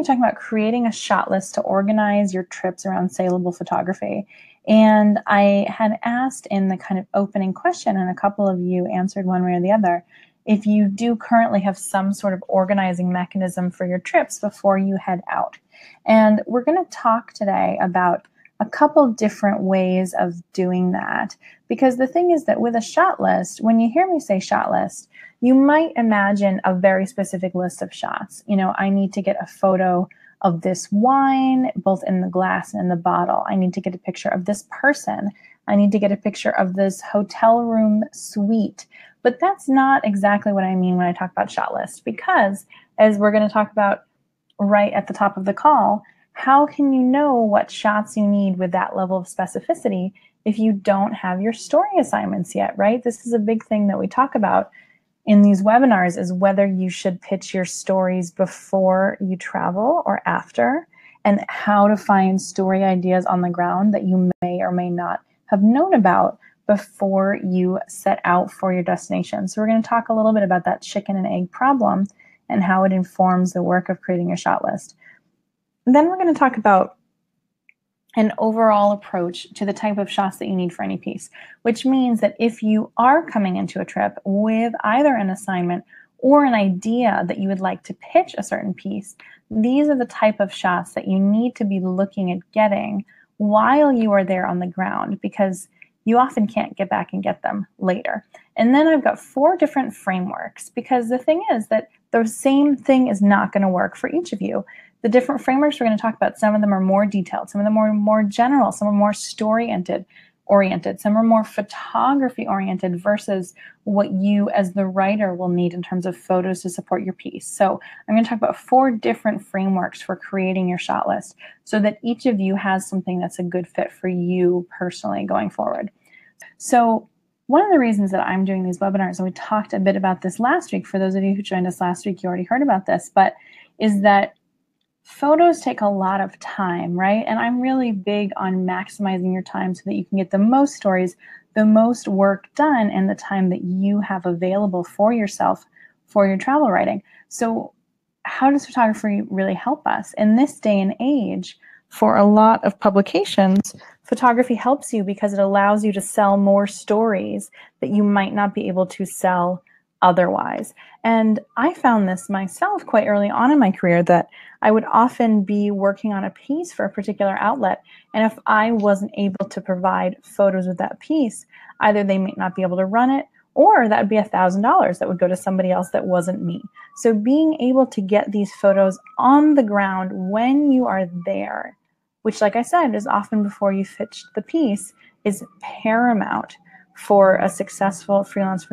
be talking about creating a shot list to organize your trips around saleable photography. And I had asked in the kind of opening question, and a couple of you answered one way or the other, if you do currently have some sort of organizing mechanism for your trips before you head out. And we're going to talk today about a couple different ways of doing that. Because the thing is that with a shot list, when you hear me say shot list, you might imagine a very specific list of shots. You know, I need to get a photo of this wine, both in the glass and in the bottle. I need to get a picture of this person. I need to get a picture of this hotel room suite. But that's not exactly what I mean when I talk about shot list, because as we're going to talk about right at the top of the call, how can you know what shots you need with that level of specificity if you don't have your story assignments yet, right? This is a big thing that we talk about in these webinars, is whether you should pitch your stories before you travel or after, and how to find story ideas on the ground that you may or may not have known about before you set out for your destination. So we're going to talk a little bit about that chicken and egg problem and how it informs the work of creating your shot list. And then we're going to talk about an overall approach to the type of shots that you need for any piece, which means that if you are coming into a trip with either an assignment or an idea that you would like to pitch a certain piece, these are the type of shots that you need to be looking at getting while you are there on the ground, because you often can't get back and get them later. And then I've got 4 different frameworks, because the thing is that the same thing is not going to work for each of you. The different frameworks we're going to talk about, some of them are more detailed, some of them are more general, some are more story-oriented, some are more photography-oriented versus what you as the writer will need in terms of photos to support your piece. So I'm going to talk about 4 different frameworks for creating your shot list so that each of you has something that's a good fit for you personally going forward. So one of the reasons that I'm doing these webinars, and we talked a bit about this last week, for those of you who joined us last week, you already heard about this, but is that photos take a lot of time, right? And I'm really big on maximizing your time so that you can get the most stories, the most work done in the time that you have available for yourself for your travel writing. So how does photography really help us? In this day and age, for a lot of publications, photography helps you because it allows you to sell more stories that you might not be able to sell otherwise. And I found this myself quite early on in my career, that I would often be working on a piece for a particular outlet, and if I wasn't able to provide photos with that piece, either they might not be able to run it, or that would be $1,000 that would go to somebody else that wasn't me. So being able to get these photos on the ground when you are there, which, like I said, is often before you pitched the piece, is paramount for a successful freelance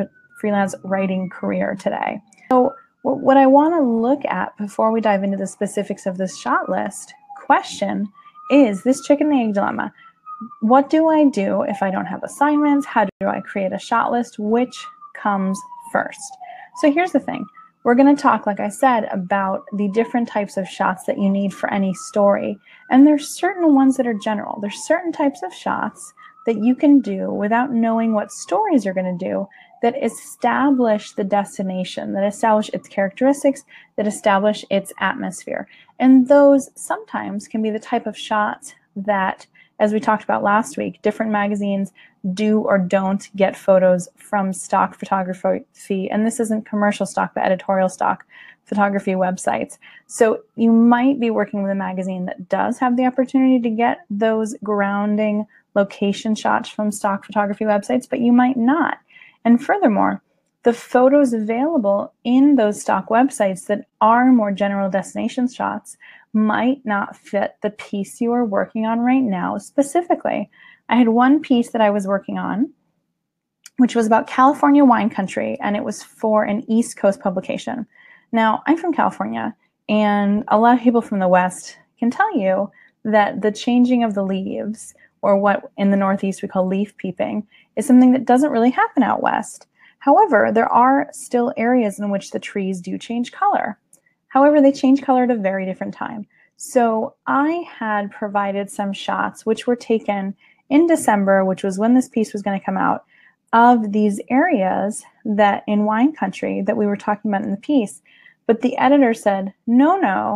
writing career today. So what I want to look at before we dive into the specifics of this shot list question is this chicken and egg dilemma. What do I do if I don't have assignments? How do I create a shot list? Which comes first? So here's the thing. We're going to talk, like I said, about the different types of shots that you need for any story. And there's certain ones that are general. There's certain types of shots that you can do without knowing what stories you're going to do that establish the destination, that establish its characteristics, that establish its atmosphere. And those sometimes can be the type of shots that, as we talked about last week, different magazines do or don't get photos from stock photography. And this isn't commercial stock, but editorial stock photography websites. So you might be working with a magazine that does have the opportunity to get those grounding location shots from stock photography websites, but you might not. And furthermore, the photos available in those stock websites that are more general destination shots might not fit the piece you are working on right now specifically. I had one piece that I was working on, which was about California wine country, and it was for an East Coast publication. Now, I'm from California, and a lot of people from the West can tell you that the changing of the leaves, or what in the Northeast we call leaf peeping, is something that doesn't really happen out West. However, there are still areas in which the trees do change color. However, they change color at a very different time. So I had provided some shots which were taken in December, which was when this piece was going to come out, of these areas that in wine country that we were talking about in the piece. But the editor said, no,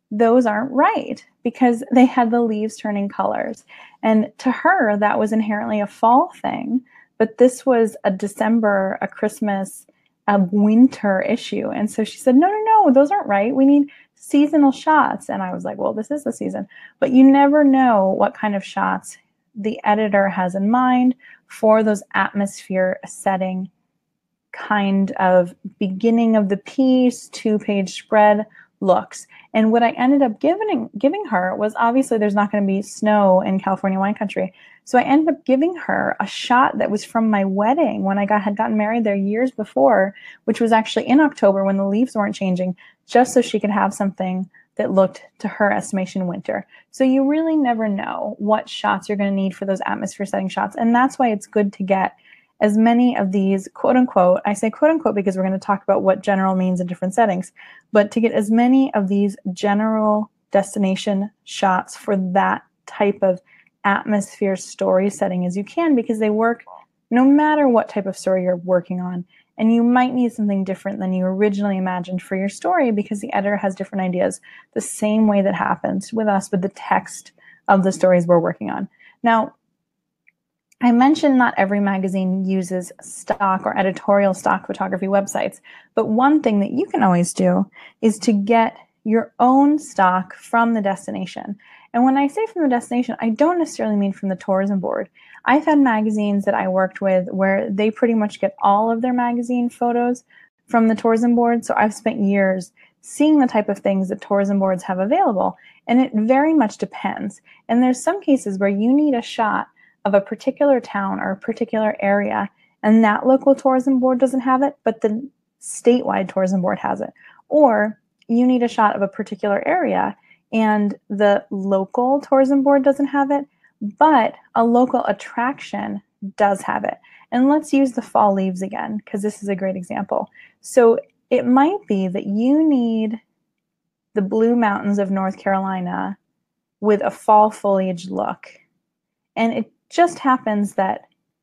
those aren't right because they had the leaves turning colors. And to her, that was inherently a fall thing. But this was a December, a Christmas, a winter issue. And so she said, no, no, no, those aren't right. We need seasonal shots. And I was like, well, this is the season. But you never know what kind of shots the editor has in mind for those atmosphere setting kind of beginning of the piece, 2-page spread looks. And what I ended up giving her was, obviously there's not going to be snow in California wine country. So I ended up giving her a shot that was from my wedding when I had gotten married there years before, which was actually in October when the leaves weren't changing, just so she could have something that looked, to her estimation, winter. So you really never know what shots you're going to need for those atmosphere setting shots. And that's why it's good to get as many of these quote unquote, I say quote unquote because we're going to talk about what general means in different settings, but to get as many of these general destination shots for that type of atmosphere story setting as you can, because they work no matter what type of story you're working on. And you might need something different than you originally imagined for your story because the editor has different ideas, the same way that happens with us with the text of the stories we're working on. Now, I mentioned not every magazine uses stock or editorial stock photography websites, but one thing that you can always do is to get your own stock from the destination. And when I say from the destination, I don't necessarily mean from the tourism board. I've had magazines that I worked with where they pretty much get all of their magazine photos from the tourism board. So I've spent years seeing the type of things that tourism boards have available. And it very much depends. And there's some cases where you need a shot of a particular town or a particular area, and that local tourism board doesn't have it, but the statewide tourism board has it. Or you need a shot of a particular area and the local tourism board doesn't have it, but a local attraction does have it. And let's use the fall leaves again, because this is a great example. So it might be that you need the Blue Mountains of North Carolina with a fall foliage look. And it just happens that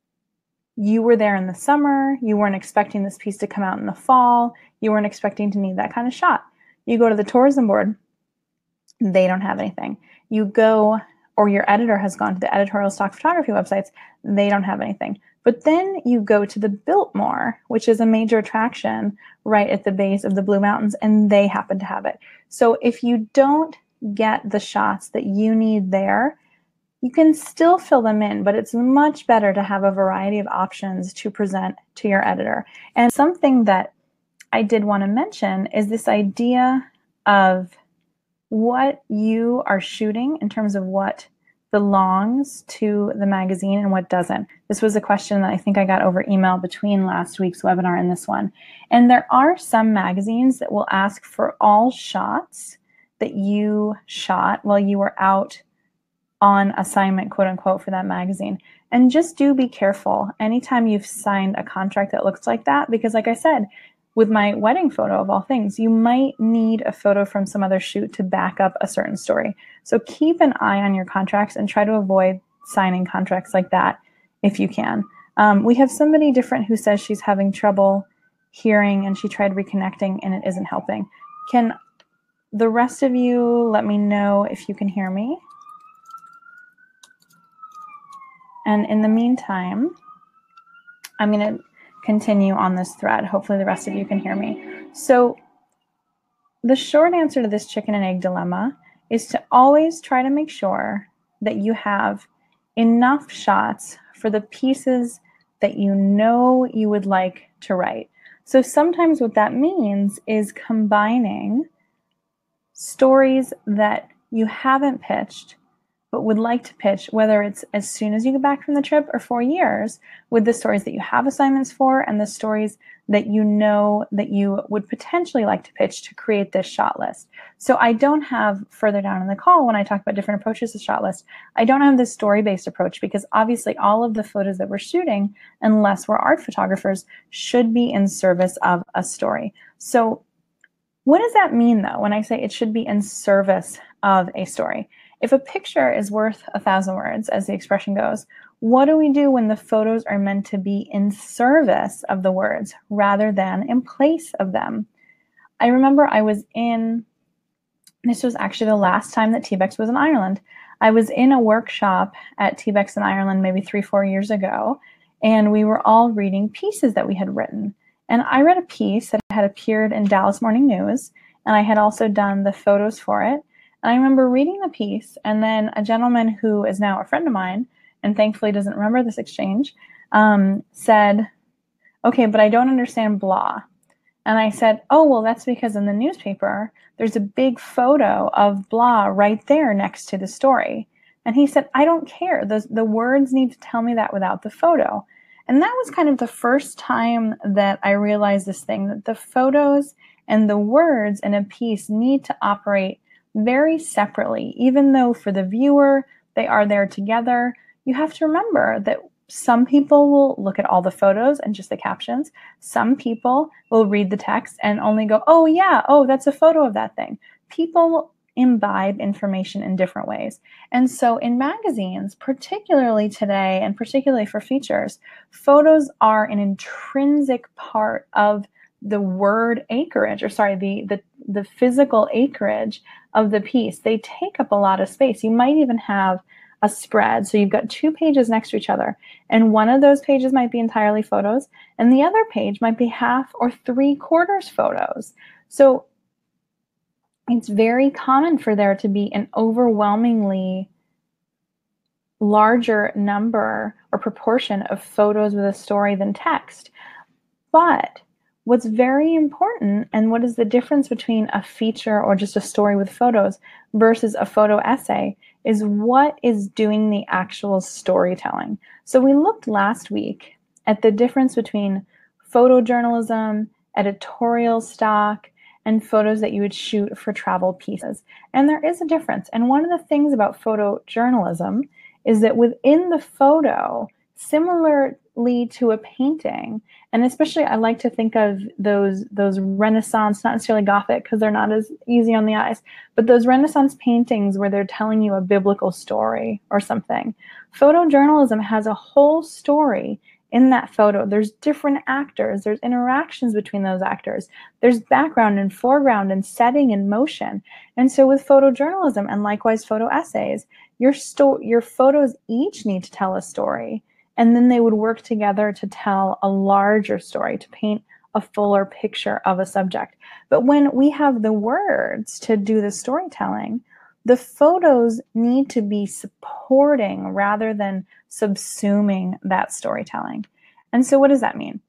you were there in the summer, you weren't expecting this piece to come out in the fall, you weren't expecting to need that kind of shot. You go to the tourism board, they don't have anything. You go, or your editor has gone to the editorial stock photography websites, they don't have anything. But then you go to the Biltmore, which is a major attraction right at the base of the Blue Mountains, and they happen to have it. So if you don't get the shots that you need there, you can still fill them in, but it's much better to have a variety of options to present to your editor. And something that I did want to mention is this idea of what you are shooting in terms of what belongs to the magazine and what doesn't. This was a question that I think I got over email between last week's webinar and this one. And there are some magazines that will ask for all shots that you shot while you were out on assignment, quote unquote, for that magazine. And just do be careful anytime you've signed a contract that looks like that, because like I said, with my wedding photo of all things, you might need a photo from some other shoot to back up a certain story. So keep an eye on your contracts and try to avoid signing contracts like that if you can. We have somebody different who says she's having trouble hearing and she tried reconnecting and it isn't helping. Can the rest of you let me know if you can hear me? And in the meantime, I'm going to continue on this thread. Hopefully the rest of you can hear me. So the short answer to this chicken and egg dilemma is to always try to make sure that you have enough shots for the pieces that you know you would like to write. So sometimes what that means is combining stories that you haven't pitched but would like to pitch, whether it's as soon as you get back from the trip or 4 years, with the stories that you have assignments for and the stories that you know that you would potentially like to pitch to create this shot list. So I don't have, further down in the call when I talk about different approaches to shot list, I don't have this story-based approach because obviously all of the photos that we're shooting, unless we're art photographers, should be in service of a story. So what does that mean though when I say it should be in service of a story? If a picture is worth 1,000 words, as the expression goes, what do we do when the photos are meant to be in service of the words rather than in place of them? I remember I was in This was actually the last time that TBEX was in Ireland. I was in a workshop at TBEX in Ireland maybe 3-4 years ago, and we were all reading pieces that we had written. And I read a piece that had appeared in Dallas Morning News, and I had also done the photos for it. And I remember reading the piece, and then a gentleman who is now a friend of mine, and thankfully doesn't remember this exchange, said, "Okay, but I don't understand blah." And I said, "Oh, well, that's because in the newspaper, there's a big photo of blah right there next to the story." And he said, "I don't care. The words need to tell me that without the photo." And that was kind of the first time that I realized this thing, that the photos and the words in a piece need to operate very separately. Even though for the viewer, they are there together, you have to remember that some people will look at all the photos and just the captions. Some people will read the text and only go, "Oh yeah, oh, that's a photo of that thing." People imbibe information in different ways. And so in magazines, particularly today, and particularly for features, photos are an intrinsic part of the word acreage, or sorry, the physical acreage of the piece. They take up a lot of space. You might even have a spread. So you've got 2 pages next to each other, and one of those pages might be entirely photos, and the other page might be half or 3/4 photos. So it's very common for there to be an overwhelmingly larger number or proportion of photos with a story than text. But what's very important, and what is the difference between a feature or just a story with photos versus a photo essay, is what is doing the actual storytelling. So we looked last week at the difference between photojournalism, editorial stock, and photos that you would shoot for travel pieces. And there is a difference. And one of the things about photojournalism is that within the photo, similarly to a painting, and especially I like to think of those Renaissance, not necessarily Gothic because they're not as easy on the eyes, but those Renaissance paintings where they're telling you a biblical story or something. Photojournalism has a whole story in that photo. There's different actors, there's interactions between those actors, there's background and foreground and setting and motion. And so with photojournalism, and likewise photo essays, your photos each need to tell a story, and then they would work together to tell a larger story, to paint a fuller picture of a subject. But when we have the words to do the storytelling, the photos need to be supporting rather than subsuming that storytelling. And so what does that mean?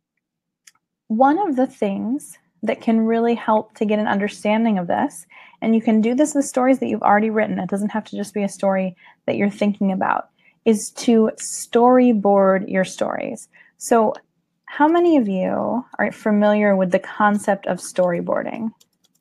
One of the things that can really help to get an understanding of this, and you can do this with stories that you've already written, it doesn't have to just be a story that you're thinking about, is to storyboard your stories. So how many of you are familiar with the concept of storyboarding?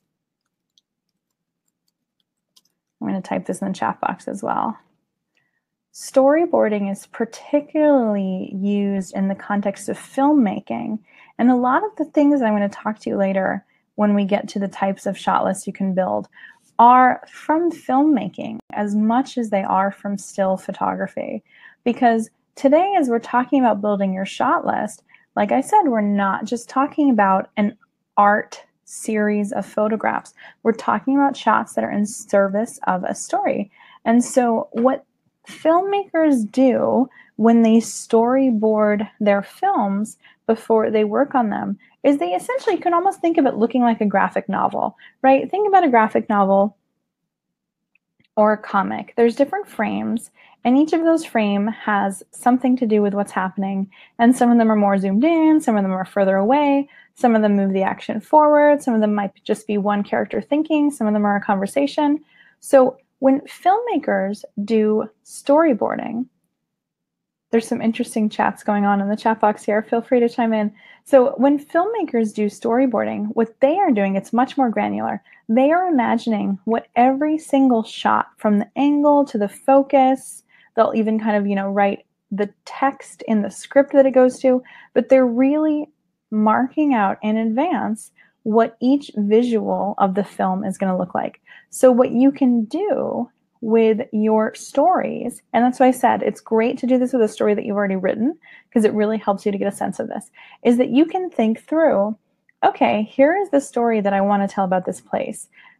I'm going to type this in the chat box as well. Storyboarding is particularly used in the context of filmmaking. And a lot of the things I'm going to talk to you later when we get to the types of shot lists you can build are from filmmaking as much as they are from still photography. Because today, as we're talking about building your shot list, like I said, we're not just talking about an art series of photographs. We're talking about shots that are in service of a story. And so what filmmakers do when they storyboard their films before they work on them is they essentially, you can almost think of it looking like a graphic novel, right? Think about a graphic novel or a comic. There's different frames, and each of those frames has something to do with what's happening. And some of them are more zoomed in, some of them are further away, some of them move the action forward, some of them might just be one character thinking, some of them are a conversation. So when filmmakers do storyboarding, there's some interesting chats going on in the chat box here. Feel free to chime in. So when filmmakers do storyboarding, what they are doing, it's much more granular. They are imagining what every single shot, from the angle to the focus, they'll even kind of, write the text in the script that it goes to, but they're really marking out in advance what each visual of the film is going to look like. So what you can do with your stories, and that's why I said it's great to do this with a story that you've already written, because it really helps you to get a sense of this, is that you can think through, okay, here is the story that I want to tell about this place.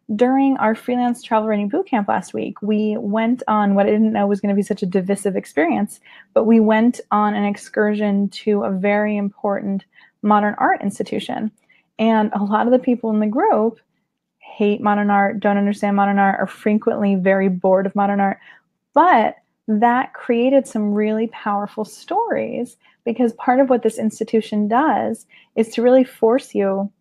during our freelance travel writing bootcamp last week, we went on what I didn't know was going to be such a divisive experience, but we went on an excursion to a very important modern art institution. And a lot of the people in the group hate modern art, don't understand modern art, are frequently very bored of modern art. But that created some really powerful stories, because part of what this institution does is to really force you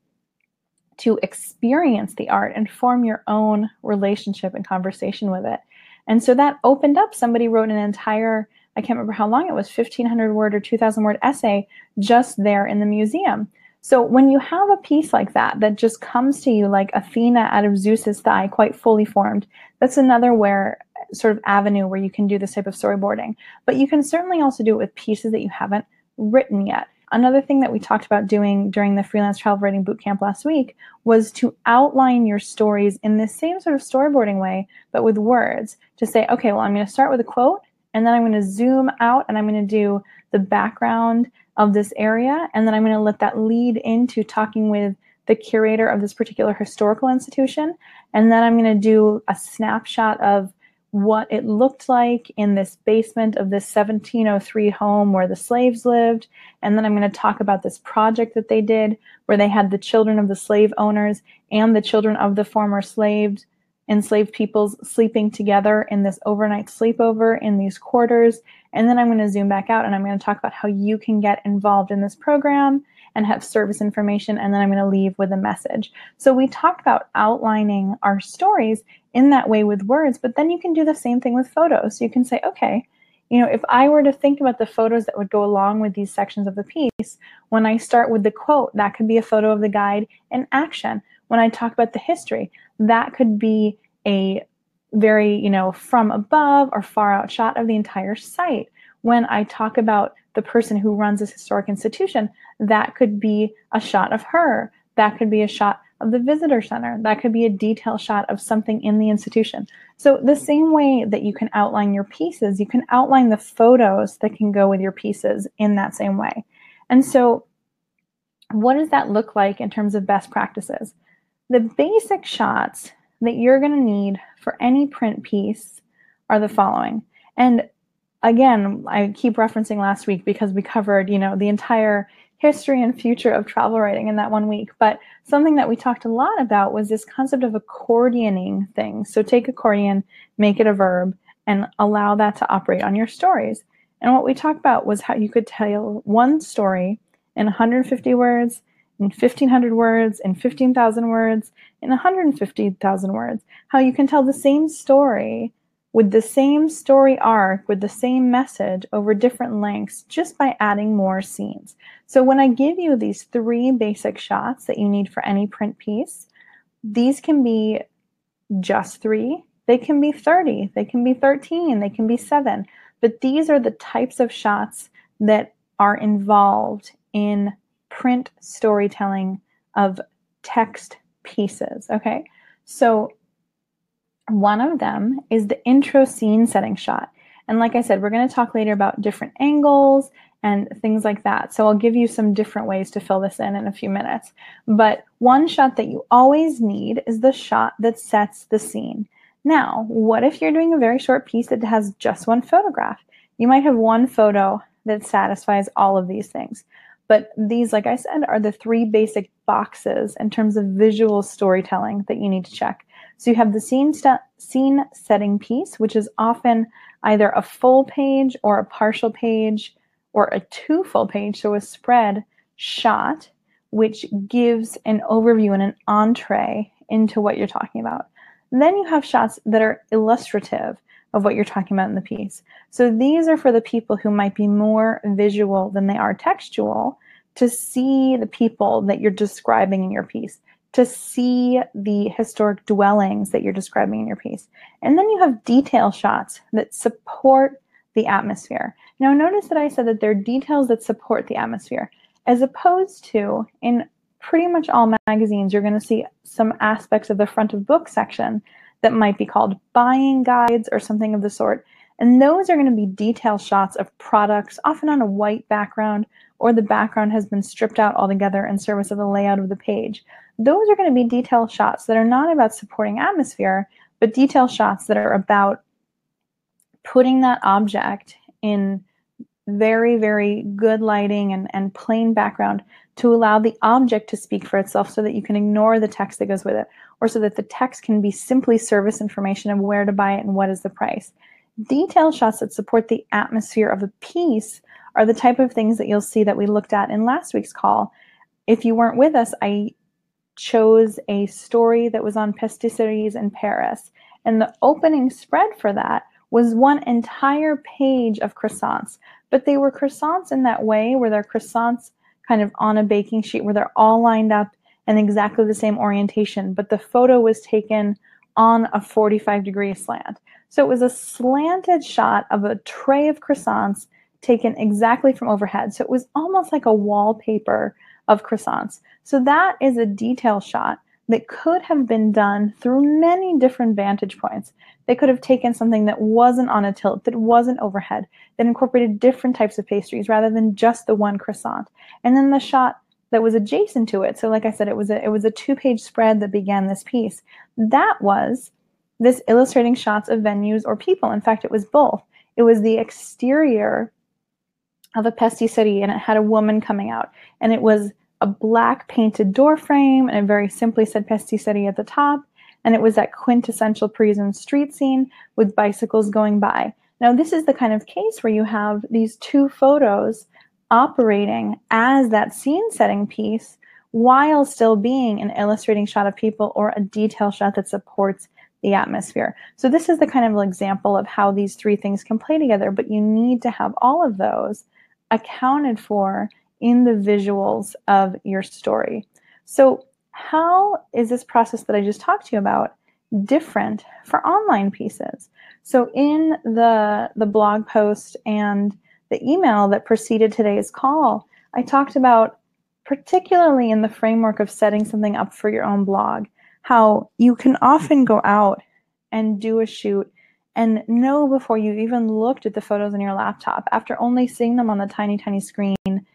to experience the art and form your own relationship and conversation with it. And so that opened up, somebody wrote an entire, I can't remember how long it was, 1,500 word or 2,000 word essay just there in the museum. So when you have a piece like that just comes to you like Athena out of Zeus's thigh, quite fully formed, that's another sort of avenue where you can do this type of storyboarding. But you can certainly also do it with pieces that you haven't written yet. Another thing that we talked about doing during the freelance travel writing bootcamp last week was to outline your stories in this same sort of storyboarding way, but with words, to say, okay, well, I'm going to start with a quote, and then I'm going to zoom out and I'm going to do the background of this area, and then I'm going to let that lead into talking with the curator of this particular historical institution, and then I'm going to do a snapshot of what it looked like in this basement of this 1703 home where the slaves lived. And then I'm going to talk about this project that they did where they had the children of the slave owners and the children of the former enslaved peoples sleeping together in this overnight sleepover in these quarters. And then I'm going to zoom back out and I'm going to talk about how you can get involved in this program and have service information. And then I'm going to leave with a message. So we talked about outlining our stories in that way with words, but then you can do the same thing with photos. So you can say, okay, if I were to think about the photos that would go along with these sections of the piece, when I start with the quote, that could be a photo of the guide in action. When I talk about the history, that could be a very, from above or far out shot of the entire site. When I talk about the person who runs this historic institution, that could be a shot of her. That could be a shot of the visitor center. That could be a detail shot of something in the institution. So the same way that you can outline your pieces, you can outline the photos that can go with your pieces in that same way. And so what does that look like in terms of best practices? The basic shots that you're going to need for any print piece are the following. And again, I keep referencing last week because we covered, the entire history and future of travel writing in that 1 week. But something that we talked a lot about was this concept of accordioning things. So take accordion, make it a verb, and allow that to operate on your stories. And what we talked about was how you could tell one story in 150 words, in 1,500 words, in 15,000 words, in 150,000 words. How you can tell the same story with the same story arc, with the same message over different lengths, just by adding more scenes. So when I give you these 3 basic shots that you need for any print piece, these can be just 3, they can be 30, they can be 13, they can be 7, but these are the types of shots that are involved in print storytelling of text pieces, okay? So one of them is the intro scene setting shot. And like I said, we're going to talk later about different angles and things like that. So I'll give you some different ways to fill this in a few minutes. But one shot that you always need is the shot that sets the scene. Now, what if you're doing a very short piece that has just one photograph? You might have one photo that satisfies all of these things. But these, like I said, are the 3 basic boxes in terms of visual storytelling that you need to check. So you have the scene setting piece, which is often either a full page or a partial page or a 2 full page, so a spread shot, which gives an overview and an entree into what you're talking about. And then you have shots that are illustrative of what you're talking about in the piece. So these are for the people who might be more visual than they are textual, to see the people that you're describing in your piece, to see the historic dwellings that you're describing in your piece. And then you have detail shots that support the atmosphere. Now notice that I said that there are details that support the atmosphere, as opposed to in pretty much all magazines, you're going to see some aspects of the front of book section that might be called buying guides or something of the sort. And those are going to be detail shots of products, often on a white background, or the background has been stripped out altogether in service of the layout of the page. those are going to be detail shots that are not about supporting atmosphere, but detail shots that are about putting that object in very, very good lighting and plain background to allow the object to speak for itself so that you can ignore the text that goes with it, or so that the text can be simply service information of where to buy it and what is the price. Detail shots that support the atmosphere of a piece are the type of things that you'll see that we looked at in last week's call. If you weren't with us, I chose a story that was on pastisseries in Paris, and the opening spread for that was one entire page of croissants. But they were croissants in that way where they're croissants kind of on a baking sheet where they're all lined up in exactly the same orientation, but the photo was taken on a 45-degree slant. So it was a slanted shot of a tray of croissants taken exactly from overhead. So it was almost like a wallpaper of croissants. So that is a detail shot that could have been done through many different vantage points. They could have taken something that wasn't on a tilt, that wasn't overhead, that incorporated different types of pastries rather than just the one croissant. And then the shot that was adjacent to it. So like I said, it was a 2-page spread that began this piece. That was this illustrating shots of venues or people. In fact, it was both. It was the exterior of a pastisserie, and it had a woman coming out, and it was a black painted door frame, and it very simply said pastisserie at the top, and it was that quintessential Parisian street scene with bicycles going by. Now, this is the kind of case where you have these two photos operating as that scene setting piece while still being an illustrating shot of people or a detail shot that supports the atmosphere. So this is the kind of example of how these three things can play together, but you need to have all of those accounted for in the visuals of your story. So how is this process that I just talked to you about different for online pieces? So in the blog post and the email that preceded today's call, I talked about, particularly in the framework of setting something up for your own blog, how you can often go out and do a shoot and know before you even looked at the photos on your laptop, after only seeing them on the tiny, tiny screen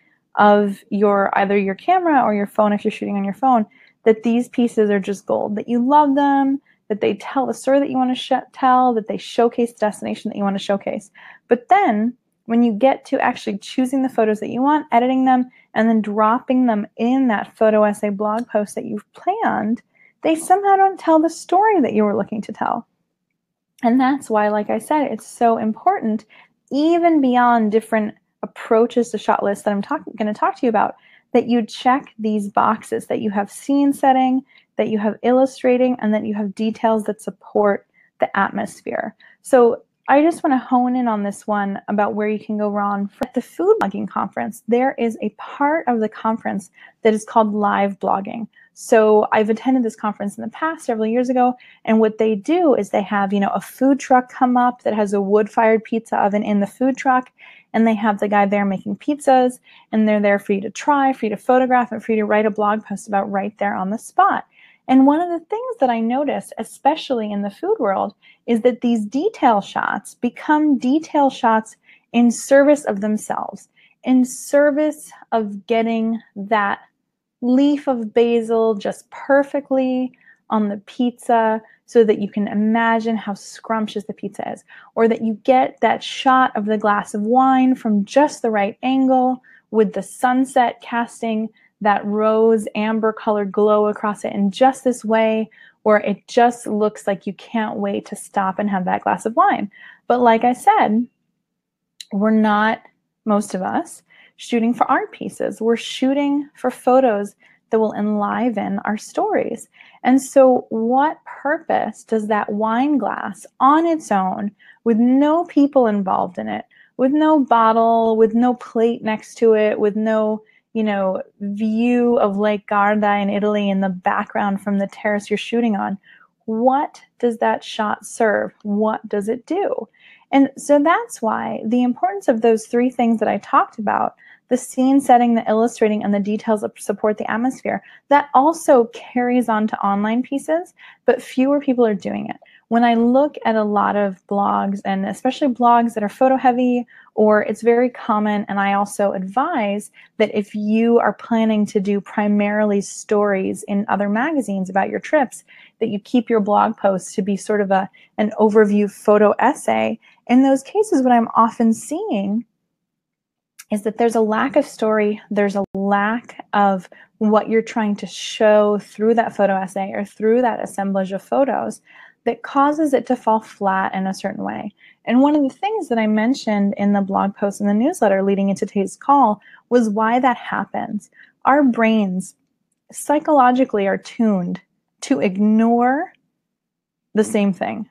of either your camera or your phone if you're shooting on your phone, that these pieces are just gold, that you love them, that they tell the story that you want to tell, that they showcase the destination that you want to showcase. But then when you get to actually choosing the photos that you want, editing them, and then dropping them in that photo essay blog post that you've planned, they somehow don't tell the story that you were looking to tell. And that's why, like I said, it's so important, even beyond different approaches to shot lists that I'm going to talk to you about, that you check these boxes, that you have scene setting, that you have illustrating, and that you have details that support the atmosphere. So I just want to hone in on this one about where you can go wrong. At the food blogging conference, there is a part of the conference that is called live blogging. So I've attended this conference in the past several years ago, and what they do is they have, a food truck come up that has a wood-fired pizza oven in the food truck, and they have the guy there making pizzas, and they're there for you to try, for you to photograph, and for you to write a blog post about right there on the spot. And one of the things that I noticed, especially in the food world, is that these detail shots become detail shots in service of themselves, in service of getting that leaf of basil just perfectly on the pizza so that you can imagine how scrumptious the pizza is, or that you get that shot of the glass of wine from just the right angle with the sunset casting that rose amber colored glow across it in just this way, where it just looks like you can't wait to stop and have that glass of wine. But like I said, we're not, most of us, shooting for art pieces. We're shooting for photos that will enliven our stories. And so what purpose does that wine glass on its own, with no people involved in it, with no bottle, with no plate next to it, with no view of Lake Garda in Italy in the background from the terrace you're shooting on, what does that shot serve? What does it do? And so that's why the importance of those three things that I talked about, the scene setting, the illustrating, and the details that support the atmosphere, that also carries on to online pieces, but fewer people are doing it. when I look at a lot of blogs, and especially blogs that are photo heavy, or it's very common, and I also advise that if you are planning to do primarily stories in other magazines about your trips, that you keep your blog posts to be sort of an overview photo essay. In those cases, what I'm often seeing is that there's a lack of story, there's a lack of what you're trying to show through that photo essay or through that assemblage of photos that causes it to fall flat in a certain way. And one of the things that I mentioned in the blog post and the newsletter leading into today's call was why that happens. Our brains psychologically are tuned to ignore the same thing.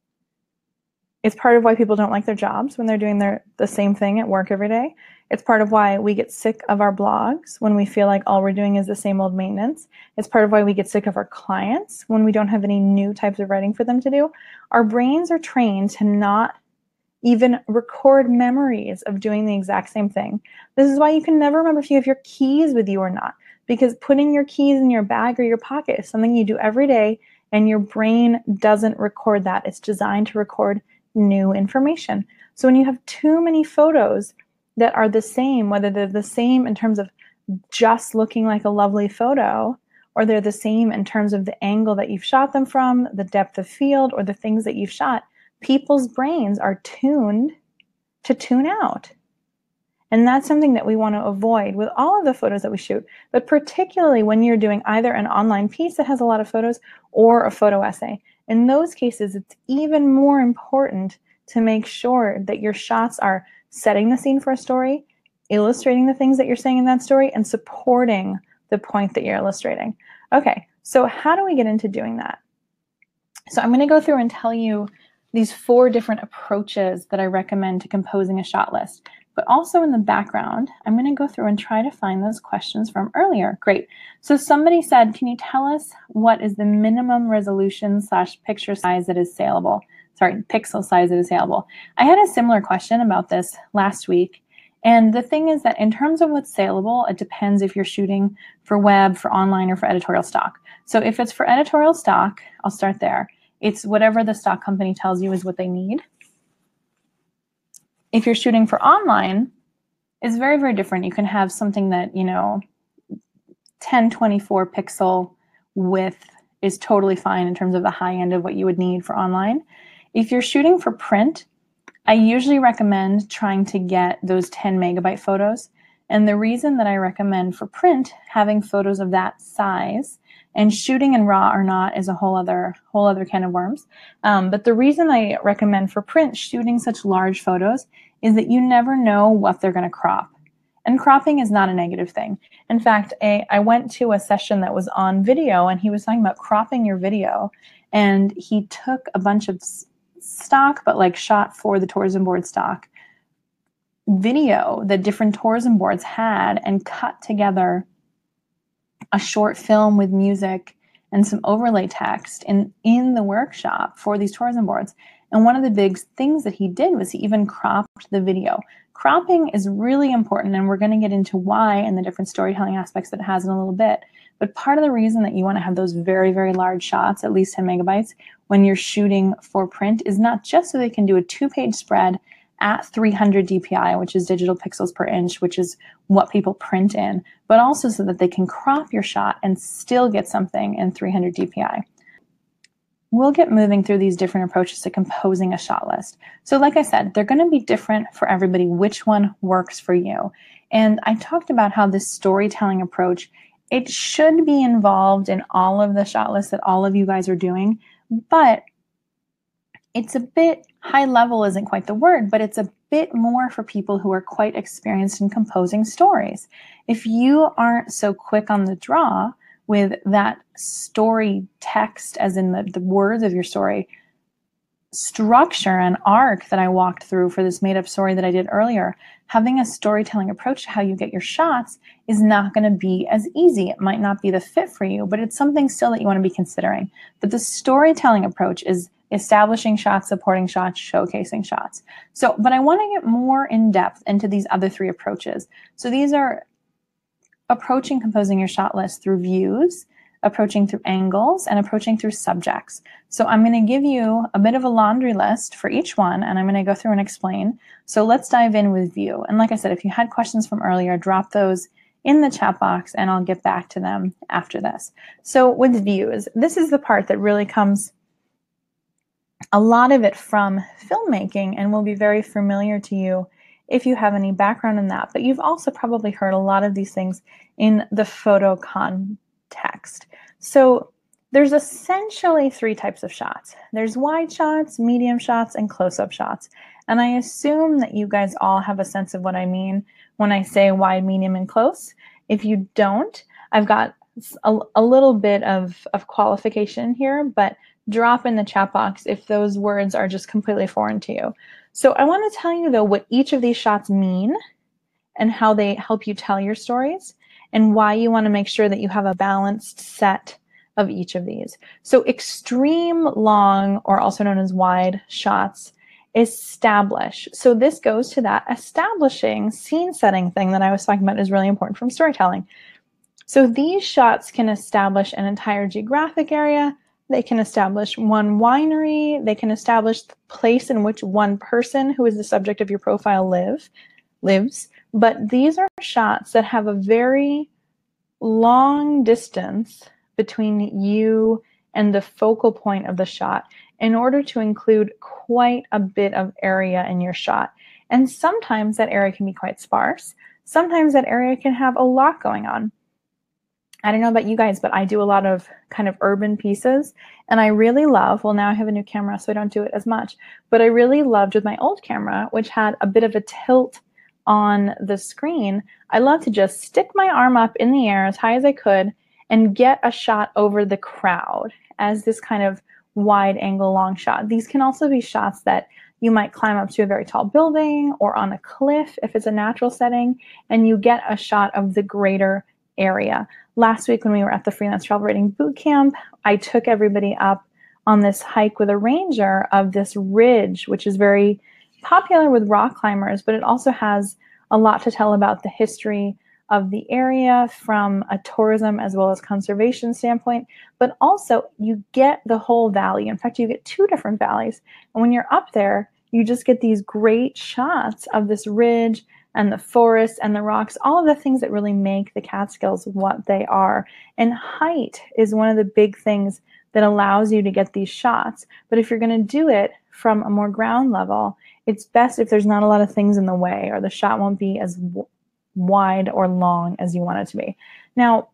It's part of why people don't like their jobs when they're doing the same thing at work every day. It's part of why we get sick of our blogs when we feel like all we're doing is the same old maintenance. It's part of why we get sick of our clients when we don't have any new types of writing for them to do. Our brains are trained to not even record memories of doing the exact same thing. This is why you can never remember if you have your keys with you or not, because putting your keys in your bag or your pocket is something you do every day, and your brain doesn't record that. It's designed to record new information. So when you have too many photos that are the same, whether they're the same in terms of just looking like a lovely photo, or they're the same in terms of the angle that you've shot them from, the depth of field, or the things that you've shot, people's brains are tuned to tune out. And that's something that we want to avoid with all of the photos that we shoot, but particularly when you're doing either an online piece that has a lot of photos or a photo essay. In those cases, it's even more important to make sure that your shots are setting the scene for a story, illustrating the things that you're saying in that story, and supporting the point that you're illustrating. Okay, so how do we get into doing that? So I'm going to go through and tell you these 4 different approaches that I recommend to composing a shot list. But also in the background, I'm going to go through and try to find those questions from earlier. Great. So somebody said, can you tell us what is the minimum resolution / picture size that is saleable? Sorry, pixel size that is saleable. I had a similar question about this last week. And the thing is that in terms of what's saleable, it depends if you're shooting for web, for online, or for editorial stock. So if it's for editorial stock, I'll start there. It's whatever the stock company tells you is what they need. If you're shooting for online, it's very, very different. You can have something that, 1024 pixel width is totally fine in terms of the high end of what you would need for online. If you're shooting for print, I usually recommend trying to get those 10 megabyte photos. And the reason that I recommend for print having photos of that size, and shooting in RAW or not is a whole other can of worms. But the reason I recommend for print shooting such large photos is that you never know what they're going to crop. And cropping is not a negative thing. In fact, I went to a session that was on video, and he was talking about cropping your video. And he took a bunch of stock, but like shot for the tourism board stock video that different tourism boards had, and cut together a short film with music and some overlay text in the workshop for these tourism boards. And one of the big things that he did was he even cropped the video. Cropping is really important, and we're going to get into why and the different storytelling aspects that it has in a little bit. But part of the reason that you want to have those very, very large shots, at least 10 megabytes, when you're shooting for print is not just so they can do a 2-page spread at 300 DPI, which is digital pixels per inch, which is what people print in, but also so that they can crop your shot and still get something in 300 DPI. We'll get moving through these different approaches to composing a shot list. So like I said, they're going to be different for everybody, which one works for you. And I talked about how this storytelling approach, it should be involved in all of the shot lists that all of you guys are doing, but it's a bit high level isn't quite the word, but it's a bit more for people who are quite experienced in composing stories. If you aren't so quick on the draw with that story text, as in the words of your story, structure and arc that I walked through for this made-up story that I did earlier, having a storytelling approach to how you get your shots is not going to be as easy. It might not be the fit for you, but it's something still that you want to be considering. But the storytelling approach is establishing shots, supporting shots, showcasing shots. So, but I want to get more in depth into these other 3 approaches. So these are approaching composing your shot list through views, approaching through angles, and approaching through subjects. So I'm going to give you a bit of a laundry list for each one, and I'm going to go through and explain. So let's dive in with view. And like I said, if you had questions from earlier, drop those in the chat box and I'll get back to them after this. So with views, this is the part that really comes a lot of it from filmmaking and will be very familiar to you if you have any background in that. But you've also probably heard a lot of these things in the photo context. So there's essentially three types of shots. There's wide shots, medium shots, and close-up shots. And I assume that you guys all have a sense of what I mean when I say wide, medium, and close. If you don't, I've got a little bit of qualification here, but drop in the chat box if those words are just completely foreign to you. So I want to tell you, though, what each of these shots mean and how they help you tell your stories and why you want to make sure that you have a balanced set of each of these. So extreme long, or also known as wide shots, establish. So this goes to that establishing scene setting thing that I was talking about is really important from storytelling. So these shots can establish an entire geographic area. They can establish one winery. They can establish the place in which one person who is the subject of your profile lives. But these are shots that have a very long distance between you and the focal point of the shot in order to include quite a bit of area in your shot. And sometimes that area can be quite sparse. Sometimes that area can have a lot going on. I don't know about you guys, but I do a lot of kind of urban pieces, and I really love, well, now I have a new camera, so I don't do it as much, but I really loved with my old camera, which had a bit of a tilt on the screen, I love to just stick my arm up in the air as high as I could and get a shot over the crowd as this kind of wide angle long shot. These can also be shots that you might climb up to a very tall building or on a cliff if it's a natural setting, and you get a shot of the greater area. Last week when we were at the Freelance Travel Writing Bootcamp, I took everybody up on this hike with a ranger of this ridge, which is very popular with rock climbers, but it also has a lot to tell about the history of the area from a tourism as well as conservation standpoint, but also you get the whole valley. In fact, you get two different valleys. And when you're up there, you just get these great shots of this ridge and the forest and the rocks, all of the things that really make the Catskills what they are. And height is one of the big things that allows you to get these shots. But if you're going to do it from a more ground level, it's best if there's not a lot of things in the way, or the shot won't be as wide or long as you want it to be. Now,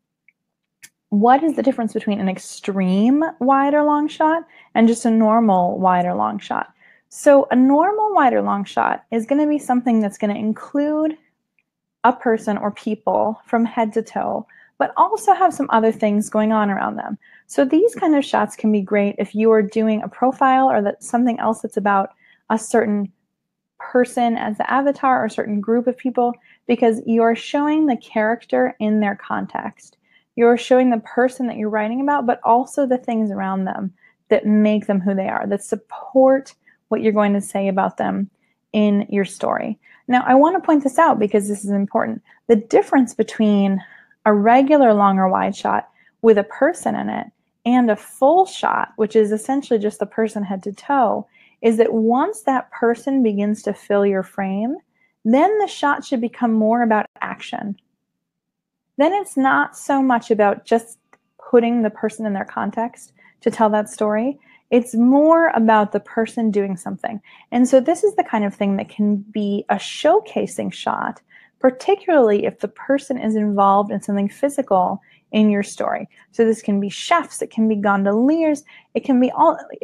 what is the difference between an extreme wide or long shot and just a normal wide or long shot? So a normal wide or long shot is going to be something that's going to include a person or people from head to toe, but also have some other things going on around them. So these kind of shots can be great if you are doing a profile or that something else that's about a certain person as the avatar or a certain group of people, because you're showing the character in their context. You're showing the person that you're writing about, but also the things around them that make them who they are, that support what you're going to say about them in your story. Now, I want to point this out because this is important. The difference between a regular long or wide shot with a person in it and a full shot, which is essentially just the person head to toe, is that once that person begins to fill your frame, then the shot should become more about action. Then it's not so much about just putting the person in their context to tell that story. It's more about the person doing something. And so this is the kind of thing that can be a showcasing shot, particularly if the person is involved in something physical in your story. So this can be chefs, it can be gondoliers, it can be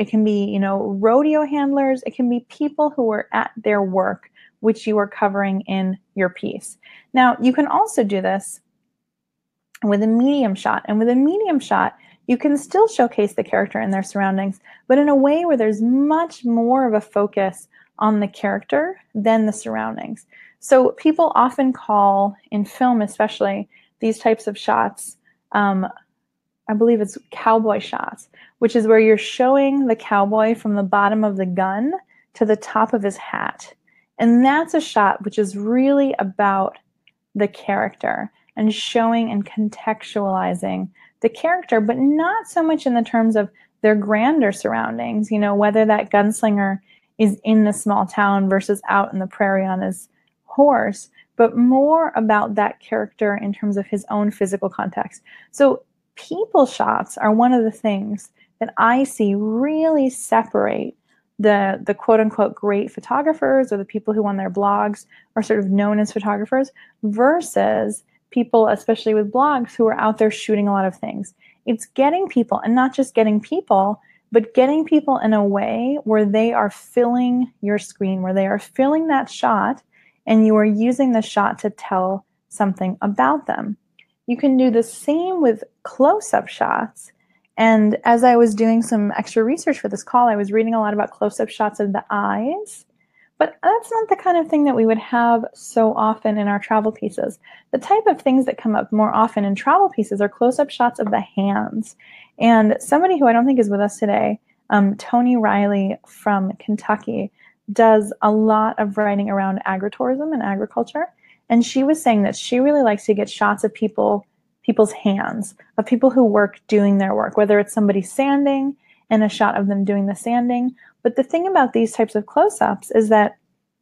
rodeo handlers, it can be people who are at their work, which you are covering in your piece. Now, you can also do this with a medium shot. And with a medium shot, you can still showcase the character and their surroundings, but in a way where there's much more of a focus on the character than the surroundings. So people often call, in film especially, these types of shots, I believe it's cowboy shots, which is where you're showing the cowboy from the bottom of the gun to the top of his hat. And that's a shot which is really about the character and showing and contextualizing the character, but not so much in the terms of their grander surroundings, whether that gunslinger is in the small town versus out in the prairie on his horse, but more about that character in terms of his own physical context. So people shots are one of the things that I see really separate the quote unquote great photographers, or the people who on their blogs are sort of known as photographers, versus people, especially with blogs, who are out there shooting a lot of things. It's getting people, and not just getting people, but getting people in a way where they are filling your screen, where they are filling that shot, and you are using the shot to tell something about them. You can do the same with close-up shots. And as I was doing some extra research for this call, I was reading a lot about close-up shots of the eyes, but that's not the kind of thing that we would have so often in our travel pieces. The type of things that come up more often in travel pieces are close-up shots of the hands. And somebody who I don't think is with us today, Tony Riley from Kentucky, does a lot of writing around agritourism and agriculture. And she was saying that she really likes to get shots of people's hands, of people who work doing their work, whether it's somebody sanding and a shot of them doing the sanding. But the thing about these types of close-ups is that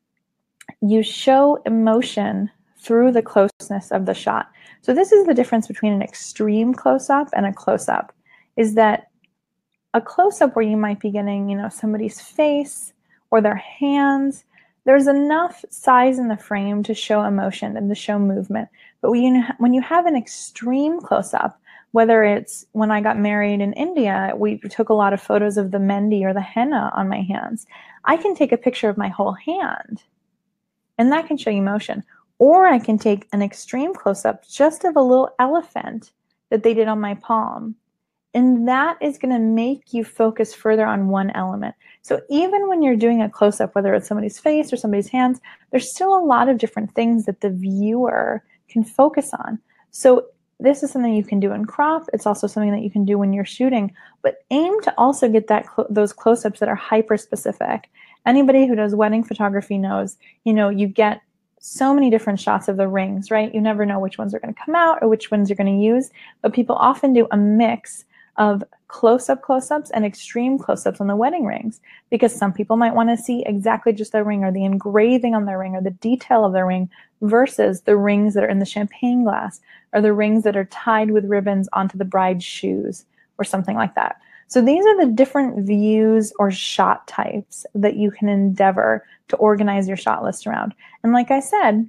you show emotion through the closeness of the shot. So this is the difference between an extreme close-up and a close-up, is that a close-up where you might be getting, somebody's face or their hands, there's enough size in the frame to show emotion and to show movement. But when you have an extreme close-up, whether it's when I got married in India, we took a lot of photos of the mehndi or the henna on my hands. I can take a picture of my whole hand, and that can show you motion. Or I can take an extreme close-up just of a little elephant that they did on my palm. And that is going to make you focus further on one element. So even when you're doing a close-up, whether it's somebody's face or somebody's hands, there's still a lot of different things that the viewer can focus on. So this is something you can do in crop. It's also something that you can do when you're shooting, but aim to also get those close-ups that are hyper-specific. Anybody who does wedding photography knows, you get so many different shots of the rings, right? You never know which ones are going to come out or which ones you're going to use, but people often do a mix of close-ups and extreme close-ups on the wedding rings, because some people might want to see exactly just their ring or the engraving on their ring or the detail of their ring versus the rings that are in the champagne glass or the rings that are tied with ribbons onto the bride's shoes or something like that. So these are the different views or shot types that you can endeavor to organize your shot list around. And like I said,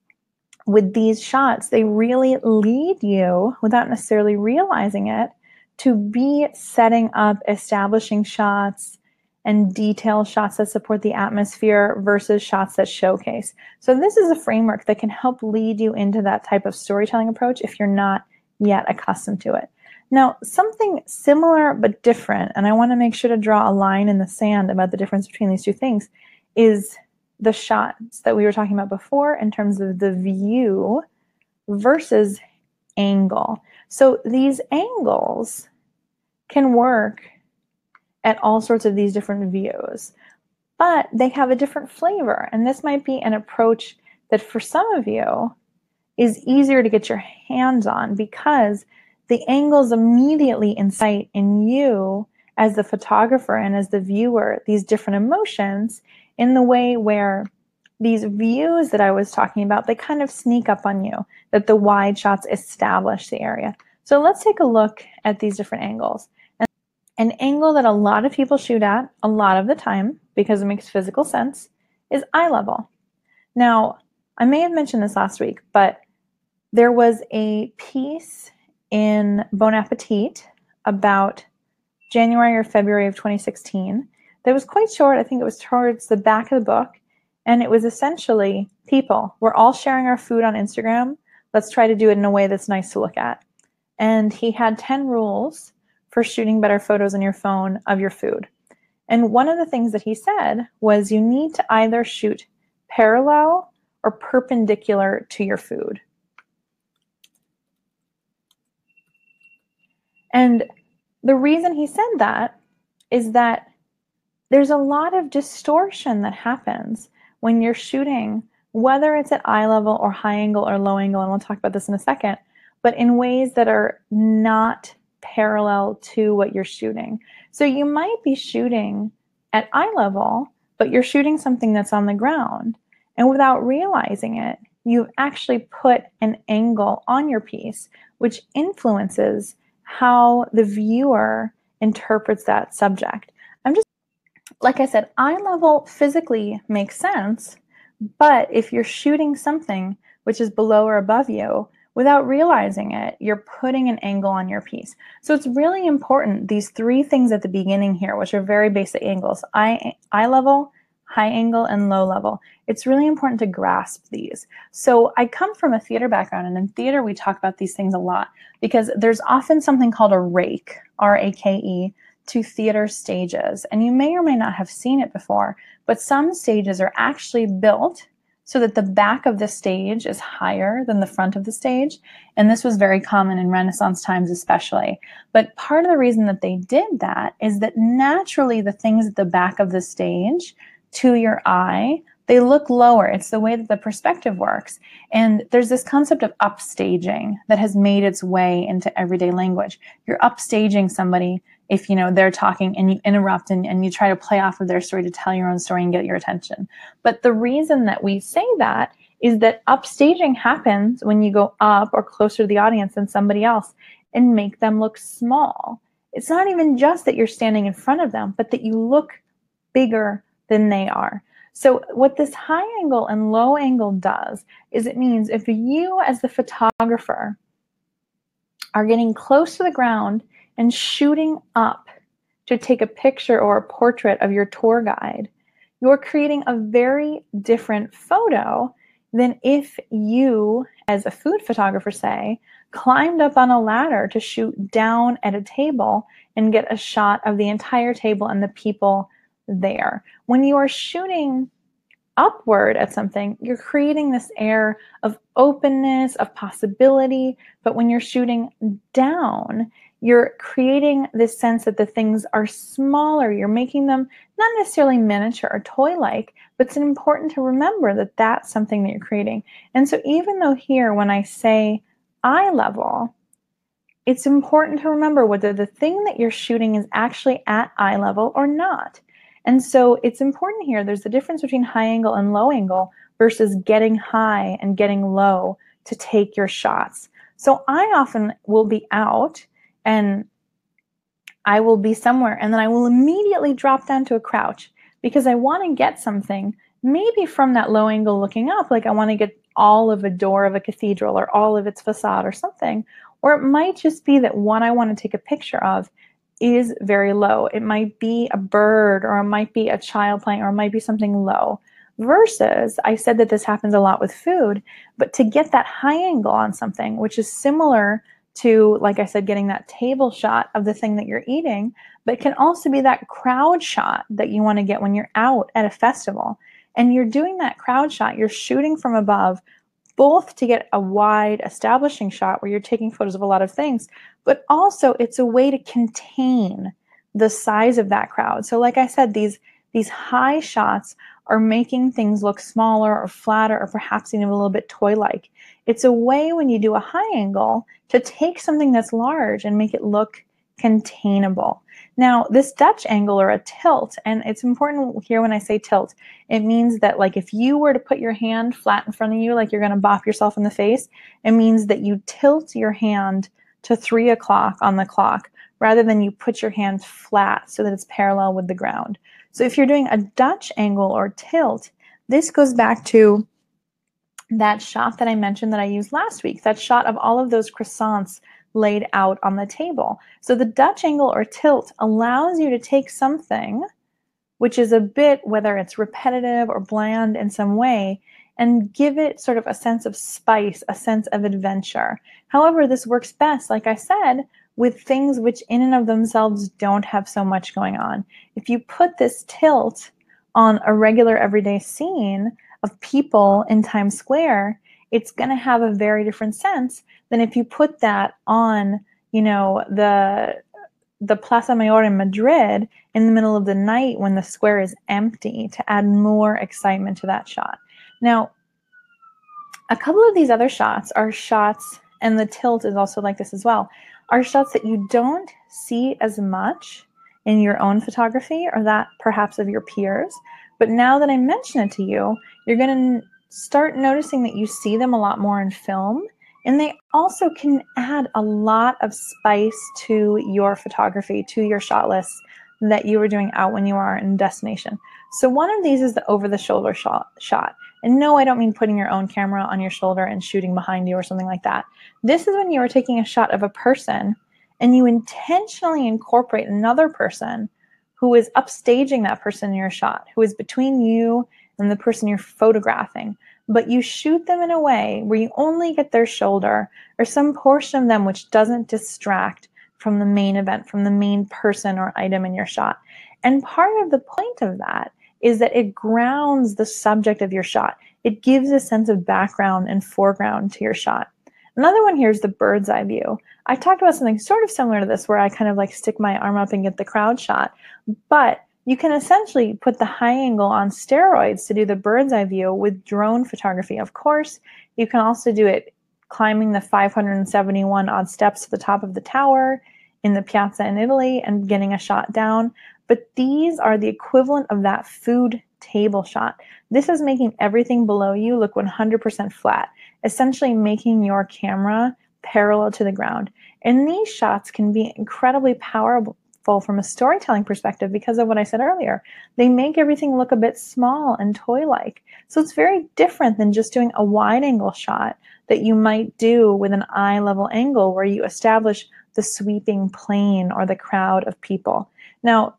with these shots, they really lead you, without necessarily realizing it, to be setting up, establishing shots and detail shots that support the atmosphere versus shots that showcase. So this is a framework that can help lead you into that type of storytelling approach if you're not yet accustomed to it. Now, something similar but different, and I want to make sure to draw a line in the sand about the difference between these two things, is the shots that we were talking about before in terms of the view versus angle. So these angles can work at all sorts of these different views, but they have a different flavor. And this might be an approach that for some of you is easier to get your hands on, because the angles immediately incite in you as the photographer and as the viewer these different emotions in the way where these views that I was talking about, they kind of sneak up on you, that the wide shots establish the area. So let's take a look at these different angles. An angle that a lot of people shoot at a lot of the time, because it makes physical sense, is eye level. Now, I may have mentioned this last week, but there was a piece in Bon Appetit about January or February of 2016 that was quite short. I think it was towards the back of the book. And it was essentially, people, we're all sharing our food on Instagram. Let's try to do it in a way that's nice to look at. And he had 10 rules for shooting better photos on your phone of your food. And one of the things that he said was you need to either shoot parallel or perpendicular to your food. And the reason he said that is that there's a lot of distortion that happens when you're shooting, whether it's at eye level or high angle or low angle, and we'll talk about this in a second, but in ways that are not parallel to what you're shooting. So you might be shooting at eye level, but you're shooting something that's on the ground. And without realizing it, you've actually put an angle on your piece, which influences how the viewer interprets that subject. Like I said, eye level physically makes sense, but if you're shooting something which is below or above you, without realizing it, you're putting an angle on your piece. So it's really important, these three things at the beginning here, which are very basic angles, eye level, high angle, and low level. It's really important to grasp these. So I come from a theater background, and in theater we talk about these things a lot because there's often something called a rake, R-A-K-E, to theater stages. And you may or may not have seen it before, but some stages are actually built so that the back of the stage is higher than the front of the stage. And this was very common in Renaissance times especially. But part of the reason that they did that is that naturally the things at the back of the stage to your eye, they look lower. It's the way that the perspective works. And there's this concept of upstaging that has made its way into everyday language. You're upstaging somebody if they're talking and you interrupt and you try to play off of their story to tell your own story and get your attention. But the reason that we say that is that upstaging happens when you go up or closer to the audience than somebody else and make them look small. It's not even just that you're standing in front of them, but that you look bigger than they are. So what this high angle and low angle does is it means if you as the photographer are getting close to the ground and shooting up to take a picture or a portrait of your tour guide, you're creating a very different photo than if you, as a food photographer, say, climbed up on a ladder to shoot down at a table and get a shot of the entire table and the people there. When you are shooting upward at something, you're creating this air of openness, of possibility. But when you're shooting down, you're creating this sense that the things are smaller. You're making them not necessarily miniature or toy-like, but it's important to remember that that's something that you're creating. And so even though here, when I say eye level, it's important to remember whether the thing that you're shooting is actually at eye level or not. And so it's important here, there's a difference between high angle and low angle versus getting high and getting low to take your shots. So I often will be out and I will be somewhere and then I will immediately drop down to a crouch because I want to get something maybe from that low angle looking up, like I want to get all of a door of a cathedral or all of its facade or something. Or it might just be that what I want to take a picture of is very low. It might be a bird or it might be a child playing or it might be something low. Versus, I said that this happens a lot with food, but to get that high angle on something, which is similar to, like I said, getting that table shot of the thing that you're eating, but it can also be that crowd shot that you want to get when you're out at a festival. And you're doing that crowd shot, you're shooting from above, both to get a wide establishing shot where you're taking photos of a lot of things, but also it's a way to contain the size of that crowd. So like I said, these high shots are making things look smaller or flatter or perhaps even a little bit toy-like. It's a way when you do a high angle to take something that's large and make it look containable. Now, this Dutch angle or a tilt, and it's important here when I say tilt, it means that like if you were to put your hand flat in front of you, like you're going to bop yourself in the face, it means that you tilt your hand to 3 o'clock on the clock rather than you put your hand flat so that it's parallel with the ground. So if you're doing a Dutch angle or tilt, this goes back to that shot that I mentioned that I used last week, that shot of all of those croissants laid out on the table. So the Dutch angle or tilt allows you to take something which is a bit, whether it's repetitive or bland in some way, and give it sort of a sense of spice, a sense of adventure. However, this works best, like I said, with things which in and of themselves don't have so much going on. If you put this tilt on a regular everyday scene of people in Times Square, it's going to have a very different sense than if you put that on, the Plaza Mayor in Madrid in the middle of the night when the square is empty to add more excitement to that shot. Now, a couple of these other shots are shots, and the tilt is also like this as well, are shots that you don't see as much in your own photography or that perhaps of your peers. But now that I mention it to you, you're going to start noticing that you see them a lot more in film. And they also can add a lot of spice to your photography, to your shot lists that you were doing out when you are in destination. So one of these is the over-the-shoulder shot. And no, I don't mean putting your own camera on your shoulder and shooting behind you or something like that. This is when you are taking a shot of a person and you intentionally incorporate another person who is upstaging that person in your shot, who is between you and the person you're photographing. But you shoot them in a way where you only get their shoulder or some portion of them which doesn't distract from the main event, from the main person or item in your shot. And part of the point of that is that it grounds the subject of your shot. It gives a sense of background and foreground to your shot. Another one here is the bird's eye view. I talked about something sort of similar to this where I kind of like stick my arm up and get the crowd shot, but you can essentially put the high angle on steroids to do the bird's eye view with drone photography. Of course, you can also do it climbing the 571 odd steps to the top of the tower in the piazza in Italy and getting a shot down. But these are the equivalent of that food table shot. This is making everything below you look 100% flat, essentially making your camera parallel to the ground. And these shots can be incredibly powerful from a storytelling perspective because of what I said earlier. They make everything look a bit small and toy-like. So it's very different than just doing a wide angle shot that you might do with an eye level angle where you establish the sweeping plane or the crowd of people. Now,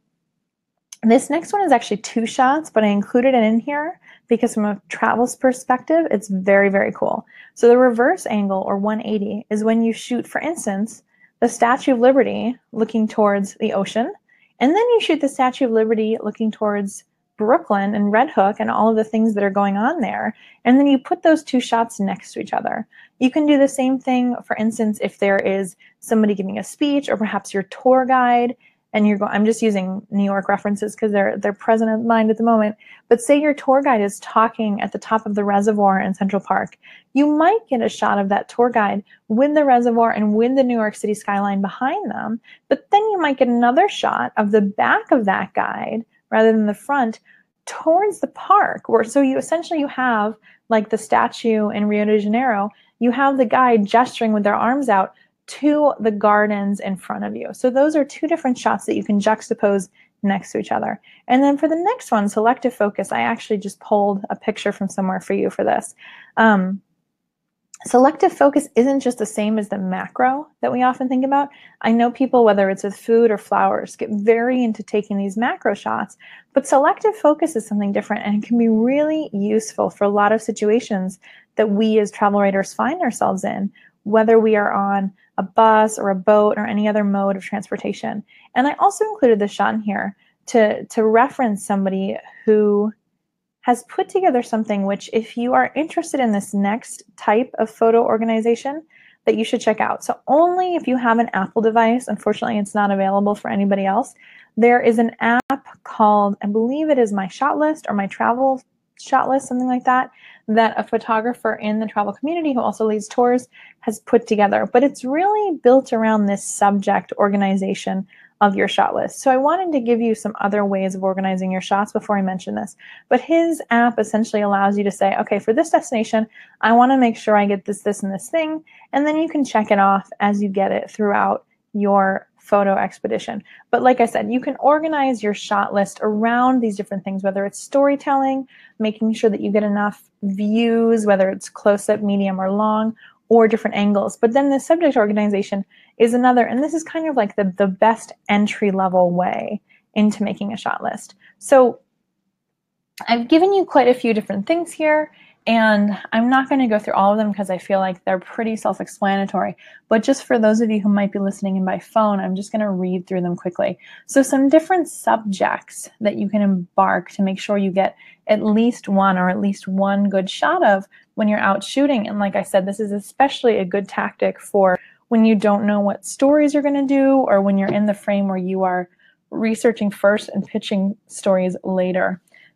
this next one is actually 2 shots, but I included it in here because from a travel's perspective, it's very, very cool. So the reverse angle or 180 is when you shoot, for instance, the Statue of Liberty looking towards the ocean, and then you shoot the Statue of Liberty looking towards Brooklyn and Red Hook and all of the things that are going on there, and then you put those 2 shots next to each other. You can do the same thing, for instance, if there is somebody giving a speech or perhaps your tour guide, and you're going, I'm just using New York references because they're present in mind at the moment, but say your tour guide is talking at the top of the reservoir in Central Park. You might get a shot of that tour guide with the reservoir and with the New York City skyline behind them, but then you might get another shot of the back of that guide rather than the front towards the park, where so you essentially have like the statue in Rio de Janeiro, you have the guide gesturing with their arms out to the gardens in front of you. So those are 2 different shots that you can juxtapose next to each other. And then for the next one, selective focus, I actually just pulled a picture from somewhere for you for this. Selective focus isn't just the same as the macro that we often think about. I know people, whether it's with food or flowers, get very into taking these macro shots, but selective focus is something different and it can be really useful for a lot of situations that we as travel writers find ourselves in, whether we are on a bus or a boat or any other mode of transportation. And I also included this shot in here to reference somebody who has put together something which, if you are interested in this next type of photo organization, that you should check out. So only if you have an Apple device, unfortunately it's not available for anybody else, there is an app called, I believe it is My Shot List or My Travel Shot List, something like that, that a photographer in the travel community who also leads tours has put together. But it's really built around this subject organization of your shot list. So I wanted to give you some other ways of organizing your shots before I mention this. But his app essentially allows you to say, okay, for this destination, I want to make sure I get this, this, and this thing. And then you can check it off as you get it throughout your photo expedition. But like I said, you can organize your shot list around these different things, whether it's storytelling, making sure that you get enough views, whether it's close-up, medium, or long, or different angles. But then the subject organization is another, and this is kind of like the best entry-level way into making a shot list. So I've given you quite a few different things here, and I'm not going to go through all of them because I feel like they're pretty self-explanatory. But just for those of you who might be listening in by phone, I'm just going to read through them quickly. So some different subjects that you can embark to make sure you get at least one or at least one good shot of when you're out shooting. And like I said, this is especially a good tactic for when you don't know what stories you're going to do, or when you're in the frame where you are researching first and pitching stories later.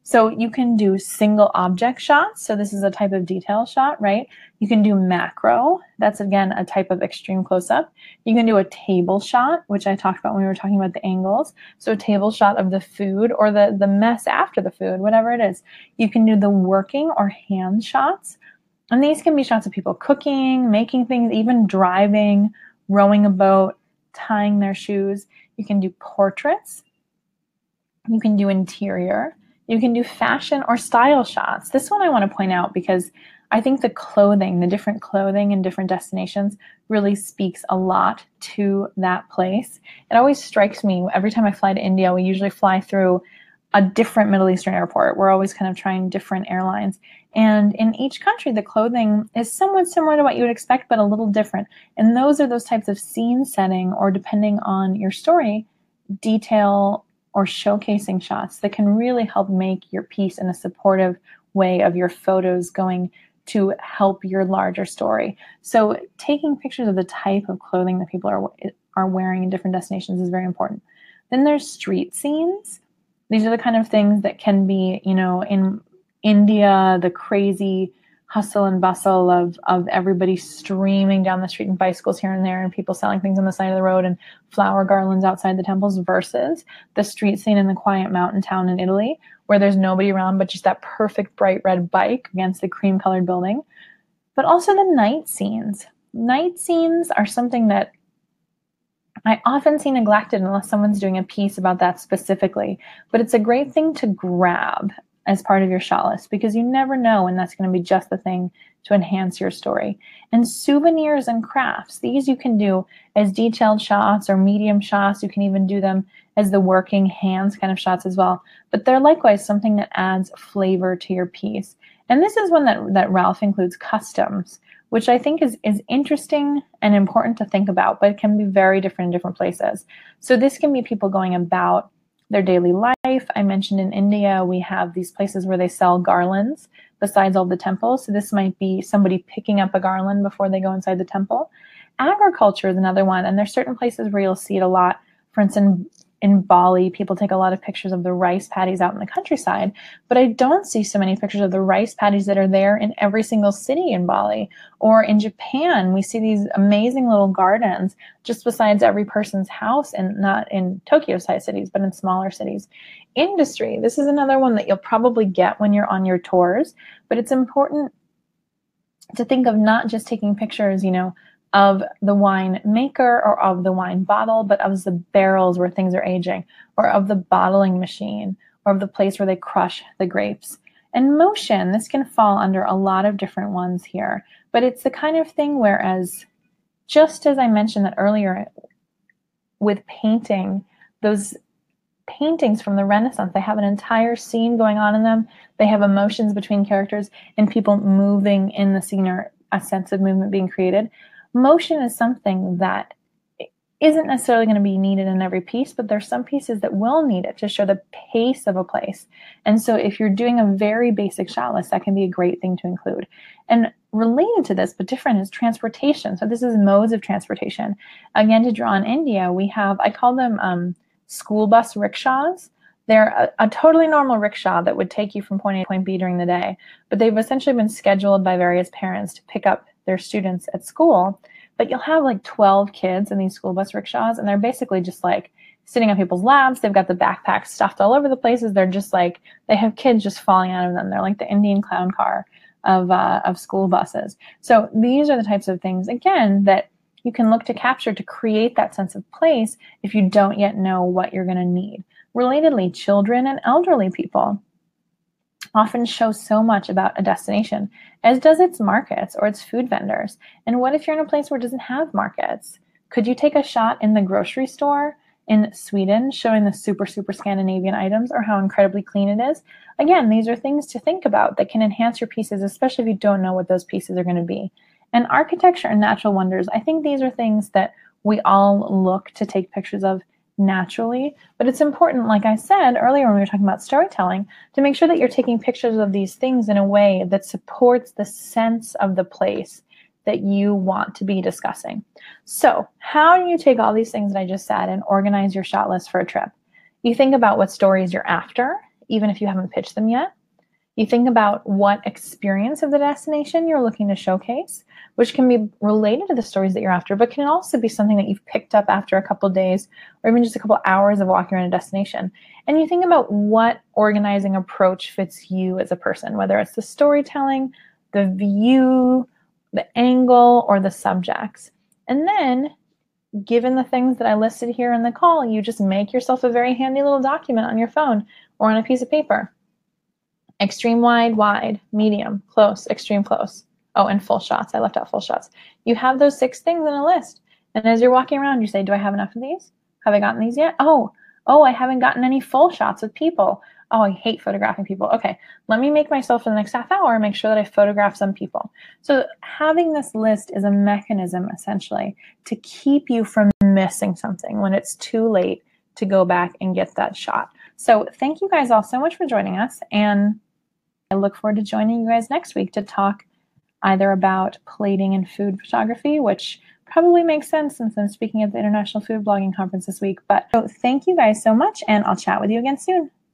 So you can do single object shots. So this is a type of detail shot, right? You can do macro. That's, again, a type of extreme close-up. You can do a table shot, which I talked about when we were talking about the angles. So a table shot of the food or the mess after the food, whatever it is. You can do the working or hand shots. And these can be shots of people cooking, making things, even driving, rowing a boat, tying their shoes. You can do portraits. You can do interior. You can do fashion or style shots. This one I want to point out because I think the clothing, the different clothing in different destinations really speaks a lot to that place. It always strikes me every time I fly to India, we usually fly through a different Middle Eastern airport. We're always kind of trying different airlines. And in each country, the clothing is somewhat similar to what you would expect, but a little different. And those are those types of scene setting, or depending on your story, detail or showcasing shots that can really help make your piece in a supportive way of your photos going to help your larger story. So taking pictures of the type of clothing that people are wearing in different destinations is very important. Then there's street scenes. These are the kind of things that can be, in India, the crazy hustle and bustle of everybody streaming down the street and bicycles here and there and people selling things on the side of the road and flower garlands outside the temples, versus the street scene in the quiet mountain town in Italy where there's nobody around but just that perfect bright red bike against the cream colored building. But also the night scenes. Night scenes are something that I often see neglected unless someone's doing a piece about that specifically. But it's a great thing to grab as part of your shot list because you never know when that's going to be just the thing to enhance your story. And souvenirs and crafts, these you can do as detailed shots or medium shots. You can even do them as the working hands kind of shots as well. But they're likewise something that adds flavor to your piece. And this is one that Ralph includes, customs, which I think is interesting and important to think about, but it can be very different in different places. So this can be people going about their daily life. I mentioned in India, we have these places where they sell garlands besides all the temples. So this might be somebody picking up a garland before they go inside the temple. Agriculture is another one, and there's certain places where you'll see it a lot. For instance, in Bali, people take a lot of pictures of the rice paddies out in the countryside, but I don't see so many pictures of the rice paddies that are there in every single city in Bali. Or in Japan, we see these amazing little gardens just besides every person's house, and not in Tokyo-sized cities, but in smaller cities. Industry, this is another one that you'll probably get when you're on your tours, but it's important to think of not just taking pictures, of the wine maker or of the wine bottle, but of the barrels where things are aging, or of the bottling machine, or of the place where they crush the grapes. And motion, this can fall under a lot of different ones here, but it's the kind of thing whereas, just as I mentioned that earlier with painting, those paintings from the Renaissance, they have an entire scene going on in them. They have emotions between characters and people moving in the scene, or a sense of movement being created. Motion is something that isn't necessarily going to be needed in every piece, but there's some pieces that will need it to show the pace of a place. And so if you're doing a very basic shot list, that can be a great thing to include. And related to this, but different, is transportation. So this is modes of transportation. Again, to draw on India, we have, I call them school bus rickshaws. They're a totally normal rickshaw that would take you from point A to point B during the day, but they've essentially been scheduled by various parents to pick up their students at school. But you'll have like 12 kids in these school bus rickshaws, and they're basically just like sitting on people's laps. They've got the backpacks stuffed all over the places. They're just like, they have kids just falling out of them. They're like the Indian clown car of school buses. So these are the types of things, again, that you can look to capture to create that sense of place if you don't yet know what you're going to need. Relatedly, children and elderly people often show so much about a destination, as does its markets or its food vendors. And what if you're in a place where it doesn't have markets? Could you take a shot in the grocery store in Sweden showing the super, super Scandinavian items, or how incredibly clean it is? Again, these are things to think about that can enhance your pieces, especially if you don't know what those pieces are going to be. And architecture and natural wonders, I think these are things that we all look to take pictures of naturally, but it's important, like I said earlier when we were talking about storytelling, to make sure that you're taking pictures of these things in a way that supports the sense of the place that you want to be discussing. So how do you take all these things that I just said and organize your shot list for a trip? You think about what stories you're after. even if you haven't pitched them yet. You think about what experience of the destination you're looking to showcase, which can be related to the stories that you're after, but can also be something that you've picked up after a couple of days or even just a couple of hours of walking around a destination. And you think about what organizing approach fits you as a person, whether it's the storytelling, the view, the angle, or the subjects. And then, given the things that I listed here in the call, you just make yourself a very handy little document on your phone or on a piece of paper. Extreme wide, wide, medium, close, extreme close. Oh, and full shots. I left out full shots. You have those 6 things in a list. And as you're walking around, you say, do I have enough of these? Have I gotten these yet? Oh, I haven't gotten any full shots with people. Oh, I hate photographing people. Okay, let me make myself for the next half hour make sure that I photograph some people. So having this list is a mechanism, essentially, to keep you from missing something when it's too late to go back and get that shot. So thank you guys all so much for joining us. And I look forward to joining you guys next week to talk either about plating and food photography, which probably makes sense since I'm speaking at the International Food Blogging Conference this week. But so thank you guys so much, and I'll chat with you again soon.